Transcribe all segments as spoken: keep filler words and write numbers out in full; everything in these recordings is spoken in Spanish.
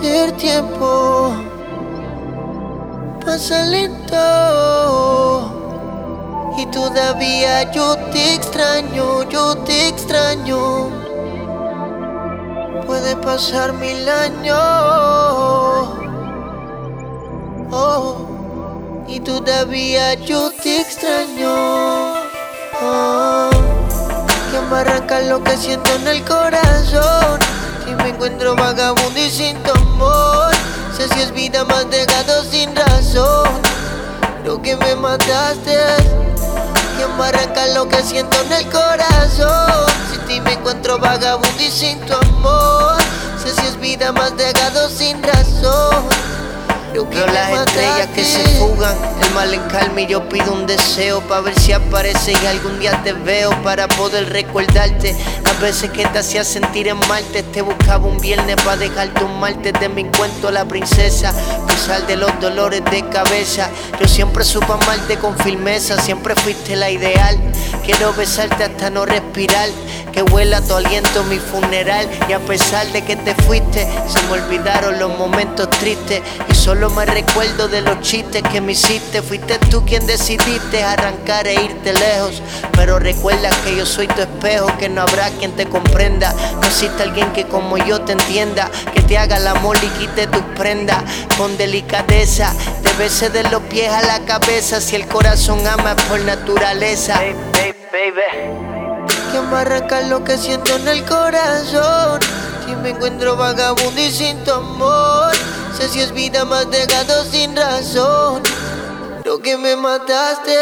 El tiempo pasa lento y todavía yo te extraño, yo te extraño. Puede pasar mil años, oh, y todavía yo te extraño. Oh, que me arranca lo que siento en el corazón. Si me encuentro vagabundo y sin tu amor, sé si es vida más dejado sin razón. Lo que me mataste, que me arranca lo que siento en el corazón. Si ti me encuentro vagabundo y sin tu amor, sé si es vida más dejado sin razón. Lo que Veo las estrellas que se fugan, el mal en calma y yo pido un deseo pa' ver si aparece y algún día te veo para poder recordarte las veces que te hacía sentir en martes. Te buscaba un viernes pa' dejarte un martes. De mi encuentro la princesa, pesar de los dolores de cabeza. Yo siempre supe amarte con firmeza, siempre fuiste la ideal. Quiero besarte hasta no respirar, que huela tu aliento mi funeral. Y a pesar de que te fuiste, se me olvidaron los momentos tristes y solo me recuerdo de los chistes que me hiciste. Fuiste tú quien decidiste arrancar e irte lejos, pero recuerda que yo soy tu espejo, que no habrá quien te comprenda. No existe alguien que como yo te entienda, que te haga el amor y quite tus prendas con delicadeza, te bese de los pies a la cabeza. Si el corazón ama es por naturaleza. Baby, baby, baby. Que me arranca lo que siento en el corazón. Si me encuentro vagabundo y sin tu amor, sé si es vida más dejado sin razón. Lo que me mataste,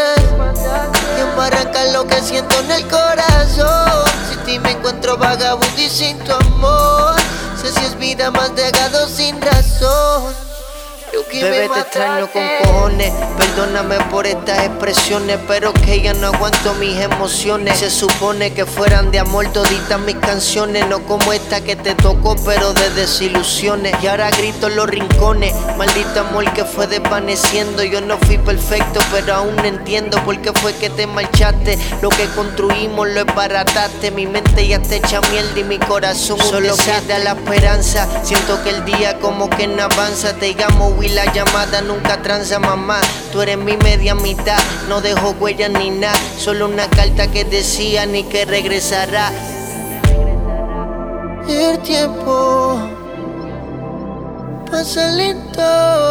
que me arranca lo que siento en el corazón. Si ti me encuentro vagabundo y sin tu amor, sé si es vida más dejado sin razón. Bebé, te extraño con cojones, perdóname por estas expresiones, pero que ya no aguanto mis emociones. Se supone que fueran de amor toditas mis canciones, no como esta que te tocó pero de desilusiones. Y ahora grito en los rincones, maldito amor que fue desvaneciendo. Yo no fui perfecto pero aún no entiendo por qué fue que te marchaste. Lo que construimos lo esbarataste, mi mente ya está hecha mierda y mi corazón solo queda la esperanza. Siento que el día como que no avanza, te llamo y la llamada nunca tranza, mamá. Tú eres mi media mitad, no dejo huella ni nada, solo una carta que decía ni que regresará. El tiempo pasa lento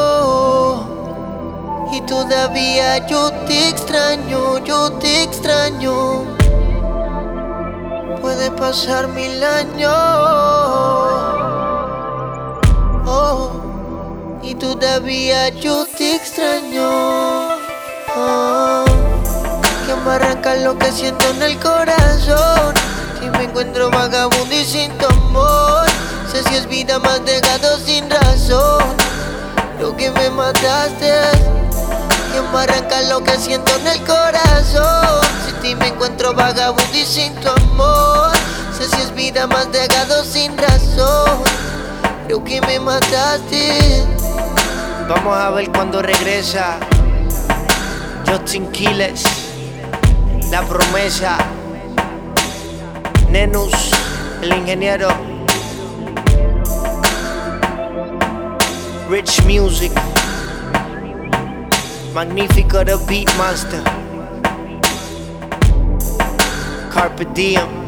y todavía yo te extraño, yo te extraño. Puede pasar mil años, oh, y todavía yo te extraño. Oh, que me arranca lo que siento en el corazón. Si me encuentro vagabundo y sin tu amor, sé si es vida más dejado sin razón. Lo que me mataste, que me arranca lo que siento en el corazón. Si ti me encuentro vagabundo y sin tu amor, sé si es vida más dejado sin razón. Lo que me mataste. Vamos a ver cuando regresa Justin Quiles, La Promesa, Nenus, el ingeniero, Rich Music, Magnífico the Beat Master, Carpe Diem.